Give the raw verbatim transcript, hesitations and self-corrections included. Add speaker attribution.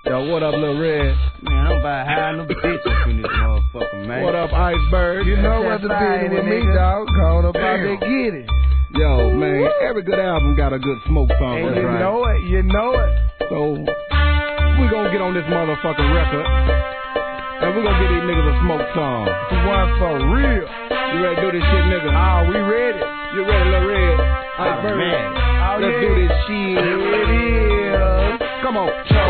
Speaker 1: Yo, what up, Lil Red?
Speaker 2: Man, I'm about high no bitches in this motherfucker, man.
Speaker 1: What up, Iceberg?
Speaker 3: You know what the business with me, dog. Call up out there, get it.
Speaker 1: Yo, man, every good album got a good smoke song.
Speaker 3: And you
Speaker 1: right.
Speaker 3: know it, you know it.
Speaker 1: So, we gonna get on this motherfucking record, and we gonna get these niggas a smoke song.
Speaker 3: One for real.
Speaker 1: You ready to do this shit, nigga?
Speaker 3: Oh, we ready.
Speaker 1: You ready, Lil Red? Iceberg.
Speaker 2: man.
Speaker 3: Oh,
Speaker 1: Let's
Speaker 3: yeah.
Speaker 1: do this shit.
Speaker 3: Here it is.
Speaker 1: Come on.